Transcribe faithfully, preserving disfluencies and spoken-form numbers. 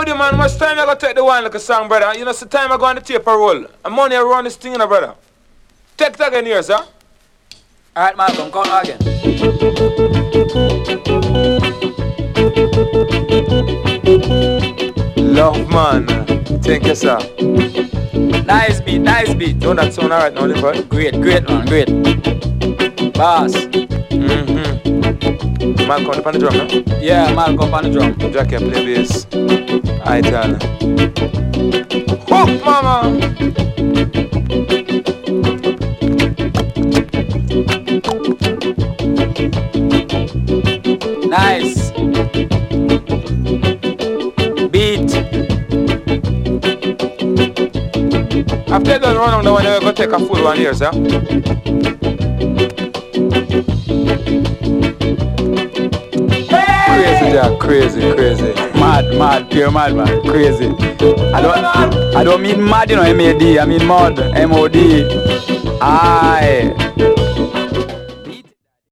with you, man. Much time I gotta take the wine like a song, brother. You know, the time I go on the tape a roll. And money I run this thing, you know, brother. Take that again here, sir. Alright, Malcolm, come again. Love, man. Thank you, sir. Nice beat, nice beat. Don't that sound alright now, boy? Great, great, man, great. Boss. Mm-hmm. Malcolm on the drum, no? Yeah, Malcolm on the drum. Jackie play bass. Alright, y'all. Hook, mama! Nice. Beat. After that run on the one, I'm going to take a full one here, sir. Crazy, Jack. Crazy, crazy. Mad, mad, pure mad, man. Crazy. I don't, I don't mean mad, you know, M A D. I mean mod, M O D. Ah.